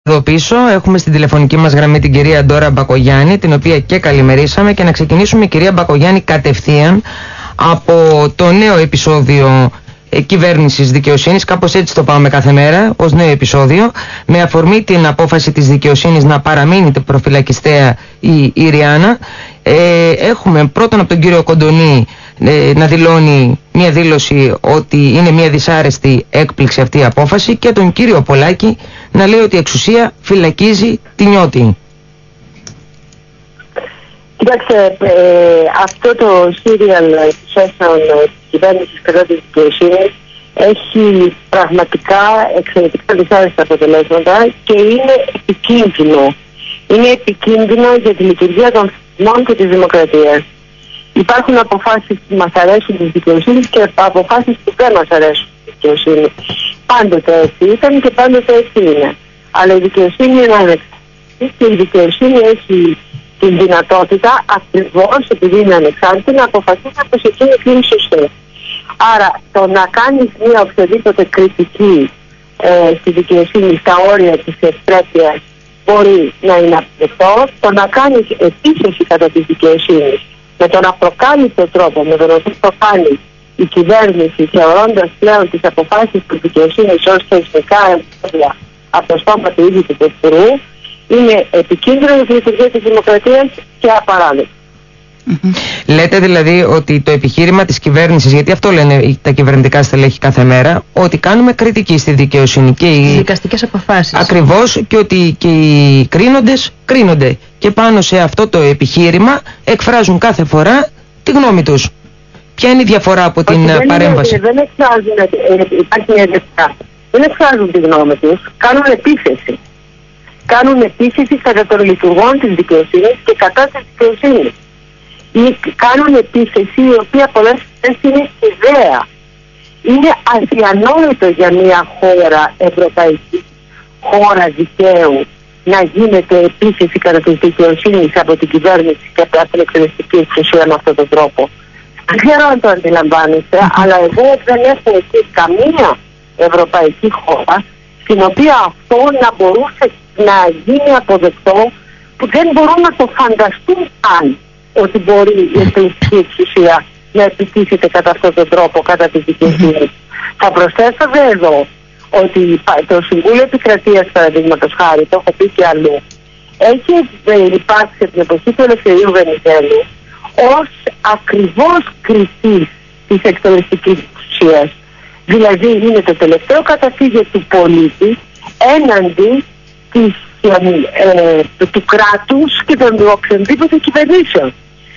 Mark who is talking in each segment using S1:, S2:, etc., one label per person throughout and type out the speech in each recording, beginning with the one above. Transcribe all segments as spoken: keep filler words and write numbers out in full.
S1: Εδώ πίσω έχουμε στην τηλεφωνική μας γραμμή την κυρία Ντόρα Μπακογιάννη, την οποία και καλημερίσαμε, και να ξεκινήσουμε, κυρία Μπακογιάννη, κατευθείαν από το νέο επεισόδιο ε, κυβέρνησης δικαιοσύνης, κάπως έτσι το πάμε κάθε μέρα, ως νέο επεισόδιο, με αφορμή την απόφαση της δικαιοσύνης να παραμείνει προφυλακιστέα η, η Ριάννα. Ε, έχουμε πρώτον από τον κύριο Κοντονή ε, να δηλώνει μια δήλωση ότι είναι μια δυσάρεστη έκπληξη αυτή η απόφαση, και τον κύριο Πολάκη να λέει ότι η εξουσία φυλακίζει τη Νιώτη.
S2: Κοιτάξτε, ε, αυτό το serial succession της κυβέρνησης κατά της δικαιοσύνης έχει πραγματικά εξαιρετικά δυσάρεστα αποτελέσματα και είναι επικίνδυνο. Είναι επικίνδυνο για τη λειτουργία των θεσμών και της δημοκρατίας. Υπάρχουν αποφάσεις που μας αρέσουν της δικαιοσύνης και αποφάσεις που δεν μας αρέσουν της δικαιοσύνης. Πάντοτε έτσι ήταν και πάντοτε έτσι είναι. Αλλά η δικαιοσύνη είναι ανεξάρτητη και η δικαιοσύνη έχει την δυνατότητα, ακριβώς επειδή είναι ανεξάρτητη, να αποφασίσει πως εκείνη είναι σωστή. Άρα το να κάνεις μια οποιαδήποτε κριτική ε, στη δικαιοσύνη στα όρια της ευπρέπειας μπορεί να είναι απαιτητό. Το να κάνεις επίθεση κατά της δικαιοσύνης με τον απροκάλυπτο τρόπο με τον οποίο το κάνει η κυβέρνηση, θεωρώντας πλέον τις αποφάσεις της δικαιοσύνης ως θεσμικά εμπόδια από το στόμα του ίδιου του Πρωθυπουργού, είναι επικίνδυνο για τη λειτουργία της δημοκρατίας και απαράδεκτο.
S1: Mm-hmm. Λέτε δηλαδή ότι το επιχείρημα της κυβέρνησης, γιατί αυτό λένε τα κυβερνητικά στελέχη κάθε μέρα, ότι κάνουμε κριτική στη δικαιοσύνη και οι
S3: δικαστικές αποφάσεις.
S1: Ακριβώς, και ότι και οι κρίνοντες κρίνονται. Και πάνω σε αυτό το επιχείρημα εκφράζουν κάθε φορά τη γνώμη τους. Ποια είναι η διαφορά από την
S2: δεν
S1: παρέμβαση?
S2: Είναι, δεν εκφράζουν, ε, υπάρχει μια διαφορά. Δεν εκφράζουν τη γνώμη τους, κάνουν επίθεση. Κάνουν επίθεση κατά των λειτουργών της δικαιοσύνης και κατά της δικαιοσύνης. Ή κάνουν επίθεση η οποία πολλές φορές είναι ιδέα. Είναι αδιανόητο για μια χώρα ευρωπαϊκή, χώρα δικαίου, να γίνεται επίθεση κατά της δικαιοσύνης από την κυβέρνηση και από την εκτελεστική εξουσία με αυτόν τον τρόπο. Δεν ξέρω αν το αντιλαμβάνεστε, αλλά εγώ δεν έχω εκεί καμία ευρωπαϊκή χώρα στην οποία αυτό να μπορούσε να γίνει αποδεκτό, που δεν μπορούν να το φανταστούν καν ότι μπορεί η εκτελεστική εξουσία να επιτίθεται κατά αυτόν τον τρόπο κατά τη δικαιοσύνη. Θα προσθέσω δε εδώ ότι το Συμβούλιο Επικρατείας, παραδείγματος χάρη, το έχω πει και αλλού, έχει υπάρξει από την εποχή του Ελευθερίου Βενιζέλου ως ακριβώς κριτής της εκτελεστικής εξουσίας. Δηλαδή είναι το τελευταίο καταφύγιο του πολίτη έναντι της, ε, ε, του κράτους και των οποιονδήποτε κυβερνήσεων.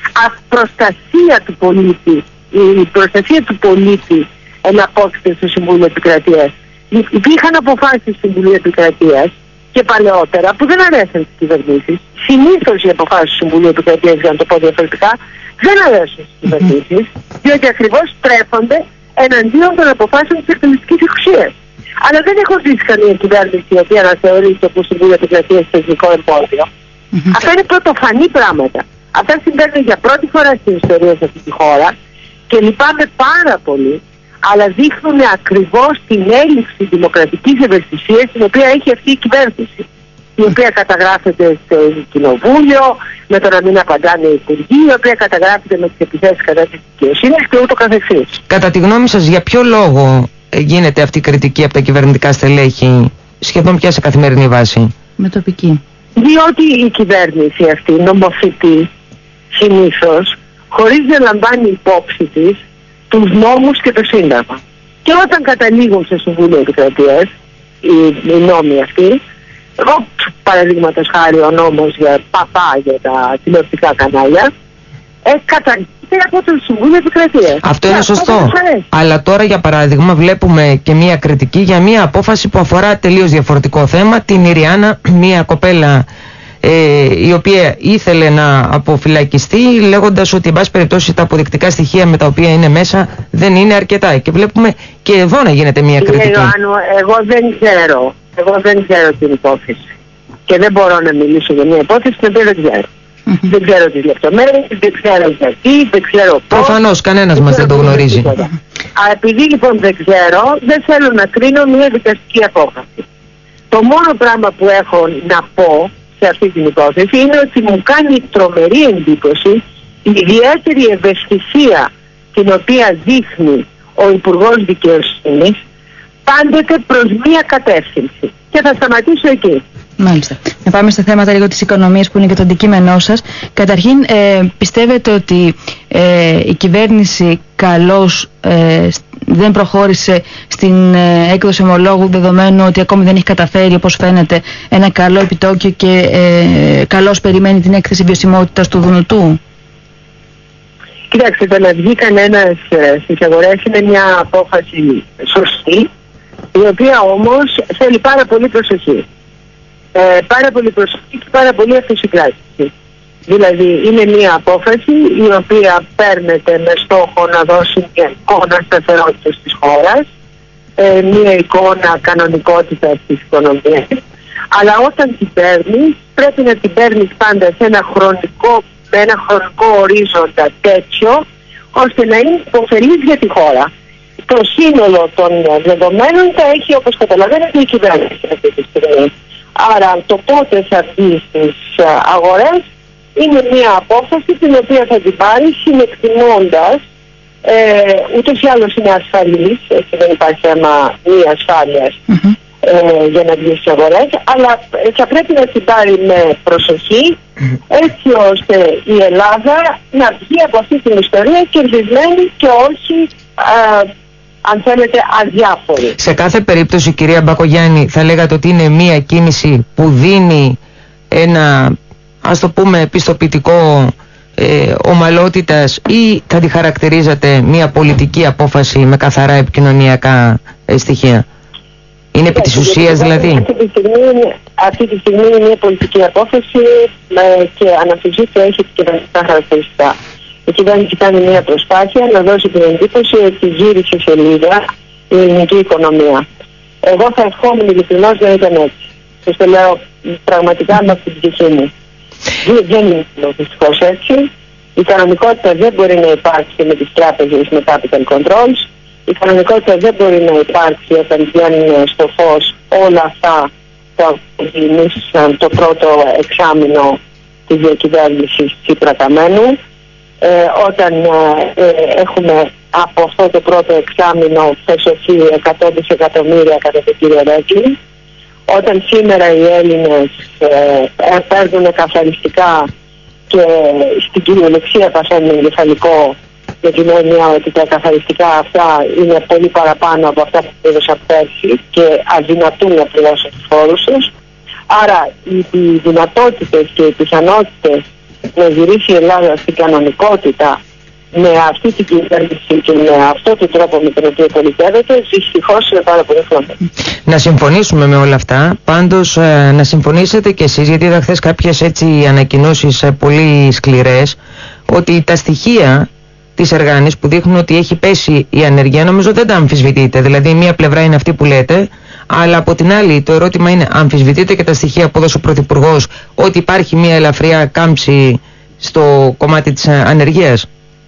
S2: Προστασία του πολίτη, η προστασία του πολίτη εναπόκειται στο Συμβούλιο Επικρατείας. Υπήρχαν αποφάσεις του Συμβουλίου Επικρατείας και παλαιότερα που δεν αρέσαν τις κυβερνήσεις. Συνήθως οι αποφάσεις του Συμβουλίου Επικρατείας, για να το πω διαφορετικά, δεν αρέσουν στις κυβερνήσεις, διότι ακριβώς στρέφονται εναντίον των αποφάσεων της εκτελεστικής εξουσίας. Αλλά δεν έχω ζήσει καμία κυβέρνηση η οποία να θεωρεί το Συμβούλιο Επικρατείας θεσμικό εμπόδιο. Mm-hmm. Αυτά είναι πρωτοφανή πράγματα. Αυτά συμβαίνουν για πρώτη φορά στην ιστορία σε αυτή τη χώρα και λυπάμαι πάρα πολύ, αλλά δείχνουν ακριβώς την έλλειψη δημοκρατικής ευαισθησίας την οποία έχει αυτή η κυβέρνηση, η οποία καταγράφεται στο κοινοβούλιο με το να μην απαντάνε οι υπουργοί, η οποία καταγράφεται με τις επιθέσεις κατά της δικαιοσύνης και ούτω καθεξής.
S1: Κατά τη γνώμη σας, για ποιο λόγο γίνεται αυτή η κριτική από τα κυβερνητικά στελέχη σχεδόν πια σε καθημερινή βάση?
S3: Με τοπική.
S2: Διότι η κυβέρνηση αυτή νομοθετεί συνήθως χωρίς να λαμβάνει υπόψη της τους νόμους και το Σύνταγμα. Και όταν καταλήγουν σε Συμβούλιο Επικρατείας οι, οι νόμοι αυτοί, εγώ παραδείγματος χάρη ο νόμος για παπά για τα τηλεοπτικά κανάλια, ε, καταργείται από το Συμβούλιο Επικρατείας.
S1: Αυτό είναι σωστό. Αλλά τώρα, για παράδειγμα, βλέπουμε και μια κριτική για μια απόφαση που αφορά τελείως διαφορετικό θέμα, την Ριάννα, μια κοπέλα ε, η οποία ήθελε να αποφυλακιστεί, λέγοντας ότι, εν πάση περιπτώσει, τα αποδεικτικά στοιχεία με τα οποία είναι μέσα δεν είναι αρκετά. Και βλέπουμε και εδώ να γίνεται μια κριτική.
S2: Ιωάννου, εγώ δεν ξέρω. Εγώ δεν ξέρω την υπόθεση. Και δεν μπορώ να μιλήσω για μια υπόθεση την οποία δεν ξέρω. Mm-hmm. Δεν ξέρω τις λεπτομέρειες, δεν ξέρω γιατί, δεν ξέρω πώς.
S1: Προφανώς κανένας μας δεν το γνωρίζει.
S2: Αλλά επειδή λοιπόν δεν ξέρω, δεν θέλω να κρίνω μια δικαστική απόφαση. Το μόνο πράγμα που έχω να πω σε αυτή την υπόθεση είναι ότι μου κάνει τρομερή εντύπωση η ιδιαίτερη ευαισθησία την οποία δείχνει ο Υπουργός Δικαιοσύνης πάντοτε προς μία κατεύθυνση. Και θα σταματήσω εκεί.
S3: Μάλιστα. Να πάμε στα θέματα λίγο της οικονομίας που είναι και το αντικείμενό σας. Καταρχήν, ε, πιστεύετε ότι ε, η κυβέρνηση καλώς ε, δεν προχώρησε στην ε, έκδοση ομολόγου, δεδομένου ότι ακόμη δεν έχει καταφέρει, όπως φαίνεται, ένα καλό επιτόκιο και ε, καλώς περιμένει την έκθεση βιωσιμότητας του Δουνουτού?
S2: Κοιτάξτε, το να βγει κανένας στις αγορές είναι μια απόφαση σωστή, η οποία όμως θέλει πάρα πολύ προσοχή. Ε, πάρα πολύ προσοχή και πάρα πολύ αυτοσυγκράτηση. Δηλαδή είναι μια απόφαση η οποία παίρνεται με στόχο να δώσει μια εικόνα σταθερότητας της χώρας, ε, μια εικόνα κανονικότητας της οικονομίας, αλλά όταν την παίρνεις πρέπει να την παίρνεις πάντα σε ένα χρονικό, με ένα χρονικό ορίζοντα τέτοιο ώστε να είναι υποφελής για τη χώρα. Το σύνολο των δεδομένων θα έχει, όπως καταλαβαίνετε, η κυβέρνηση αυτή τη στιγμή. Άρα το πότε θα βγει στις αγορές είναι μια απόφαση την οποία θα την πάρει συνεκτιμώντας, ε, ούτως ή άλλως είναι ασφαλής, έτσι δεν υπάρχει θέμα μη ασφάλειας mm-hmm. ε, για να βγει στις αγορές, αλλά θα πρέπει να την πάρει με προσοχή έτσι ώστε η Ελλάδα να βγει από αυτή την ιστορία κερδισμένη και όχι ε, αν θέλετε αδιάφορη.
S1: Σε κάθε περίπτωση, κυρία Μπακογιάννη, θα λέγατε ότι είναι μία κίνηση που δίνει ένα, ας το πούμε, πιστοποιητικό ε, ομαλότητας, ή θα τη χαρακτηρίζατε μία πολιτική απόφαση με καθαρά επικοινωνιακά ε, στοιχεία? Είναι επί της ουσίας δηλαδή?
S2: Αυτή τη στιγμή, αυτή τη στιγμή είναι μια πολιτική απόφαση ε, και αναμφισβήτητα έχει επικοινωνιακά χαρακτηριστικά. Η κυβέρνηση κάνει μια προσπάθεια να δώσει την εντύπωση ότι γύρισε σελίδα η ελληνική οικονομία. Εγώ θα ευχόμουν ειλικρινώς να ήταν έτσι. Σας το λέω πραγματικά με αυτή την ψυχή μου. Δεν είναι δυστυχώς έτσι. Η κανονικότητα δεν μπορεί να υπάρξει με τις τράπεζες με capital controls. Η κανονικότητα δεν μπορεί να υπάρξει όταν βγαίνουν στο φως όλα αυτά που ξεκινήσαν το πρώτο εξάμηνο της διακυβέρνησης Τσίπρα-Καμένου. Ε, όταν ε, έχουμε από αυτό το πρώτο εξάμηνο φεσωθεί εκατό δισεκατομμύρια κατά τον κύριο Ρέκλη, όταν σήμερα οι Έλληνες ε, παίρνουν καθαριστικά και στην κυριολεξία παθαίνουν εγκεφαλικό, με την έννοια ότι τα καθαριστικά αυτά είναι πολύ παραπάνω από αυτά που έδωσαν πέρσι και αδυνατούν να πληρώσουν τους φόρους τους. Άρα οι δυνατότητες και οι πιθανότητες να γυρίσει η Ελλάδα στην κανονικότητα με αυτή την κυβέρνηση και με αυτό τον τρόπο με τον οποίο πολιτεύεται, δυστυχώς είναι πάρα πολύ χρόνο.
S1: Να συμφωνήσουμε με όλα αυτά. Πάντως ε, να συμφωνήσετε κι εσείς, γιατί είδα χθες κάποιες έτσι ανακοινώσεις ε, πολύ σκληρές, ότι τα στοιχεία της Εργάνης που δείχνουν ότι έχει πέσει η ανεργία, νομίζω δεν τα αμφισβητείτε. Δηλαδή μία πλευρά είναι αυτή που λέτε, αλλά από την άλλη το ερώτημα είναι, αμφισβητείτε και τα στοιχεία που έδωσε ο Πρωθυπουργός ότι υπάρχει μία ελαφριά κάμψη στο κομμάτι της ανεργίας?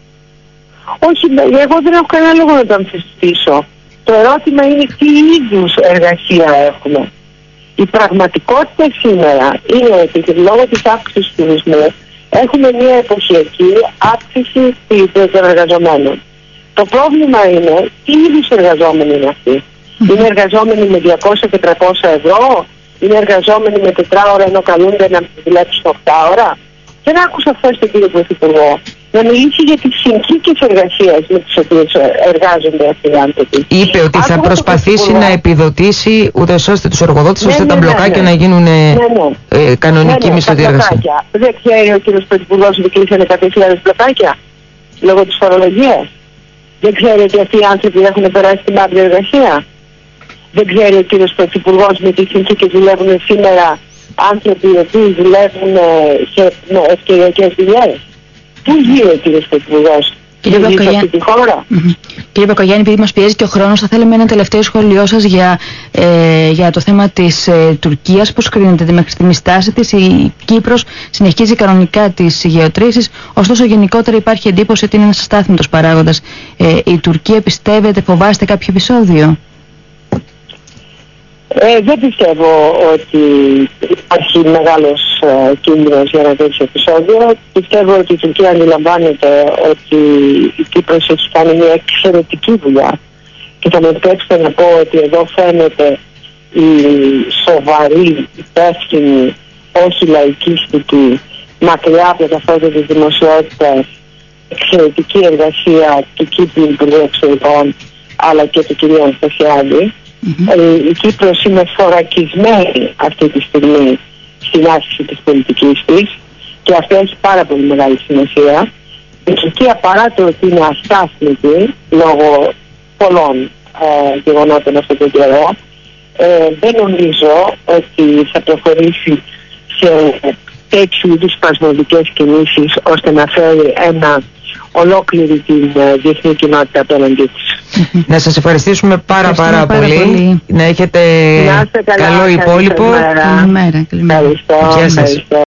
S2: Όχι, εγώ δεν έχω κανένα λόγο να το αμφισβητήσω. Το ερώτημα είναι τι είδους εργασία έχουμε. Η πραγματικότητα σήμερα είναι ότι λόγω της αύξησης του τουρισμού έχουμε μια εποχιακή αύξηση των εργαζομένων. Το πρόβλημα είναι τι είδους εργαζόμενοι είναι αυτοί. Είναι εργαζόμενοι με διακόσια και τριακόσια ευρώ, είναι εργαζόμενοι με τετράωρα ενώ καλούνται να δουλέψουν οκτώ ώρα. Δεν άκουσα χθες τον κύριο Πρωθυπουργό να μιλήσει για τις συνθήκες εργασίας με τις οποίες εργάζονται αυτοί οι άνθρωποι.
S1: Είπε ότι θα προσπαθήσει να επιδοτήσει ούτως ώστε τους εργοδότες, ναι, ώστε ναι, τα μπλοκάκια ναι, ναι. να γίνουν ναι, ναι. Ε, κανονική ναι, ναι, μισθωτή εργασία.
S2: Δεν ξέρει ο κύριος Πρωθυπουργός ότι κλείσανε εκατό χιλιάδες μπλοκάκια λόγω της φορολογίας? Δεν ξέρει ότι αυτοί οι άνθρωποι έχουν περάσει τη μαύρη εργασία? Δεν ξέρει ο κύριος Πρωθυπουργός με τις συνθήκες δουλεύουν σήμερα άνθρωποι οι οποίοι δουλεύουν σε ευκαιριακές δουλειές? Πού ζει ο κύριος Πρωθυπουργός?
S3: Κύριε Μπακογιάννη, mm-hmm. Κύριε Μπακογιάννη, επειδή μας πιέζει και ο χρόνος, θα θέλαμε ένα τελευταίο σχόλιο σας για, ε, για το θέμα της ε, Τουρκίας. Πώς κρίνεται τη μέχρι στιγμή στάση της? Η Κύπρος συνεχίζει κανονικά τις γεωτρήσεις, ωστόσο γενικότερα υπάρχει εντύπωση ότι είναι ένας αστάθμητος παράγοντας. Ε, η Τουρκία, πιστεύετε, φοβάστε κάποιο επεισόδιο?
S2: Ε, δεν πιστεύω ότι υπάρχει μεγάλος ε, κίνδυνος για ένα τέτοιο επεισόδιο. Πιστεύω ότι η Τουρκία αντιλαμβάνεται ότι η Κύπρος έχει κάνει μια εξαιρετική δουλειά και θα με επιτρέψετε να πω ότι εδώ φαίνεται η σοβαρή, υπεύθυνη, όχι λαϊκίστικη, μακριά από τα καθόλου της δημοσιότητας, εξαιρετική εργασία του Κύπρου Υπουργού Εξωτερικών αλλά και του κ. Αναστασιάδη. Mm-hmm. Η Κύπρος είναι θωρακισμένη αυτή τη στιγμή στην άσκηση της πολιτικής της και αυτό έχει πάρα πολύ μεγάλη σημασία. Η Τουρκία, παρά το ότι είναι αστάθμητη λόγω πολλών ε, γεγονότων αυτόν τον καιρό, ε, δεν νομίζω ότι θα προχωρήσει σε τέτοιου είδους σπασμωδικές κινήσεις ώστε να φέρει ένα ολόκληρη την uh, διεθνή κοινότητα απέναντί της.
S1: Να σας ευχαριστήσουμε πάρα πάρα, πάρα πολύ. πολύ. Να έχετε
S2: να καλά,
S1: καλό υπόλοιπο.
S3: Καλημέρα. Καλημέρα.
S2: Ευχαριστώ.
S1: Γεια σας.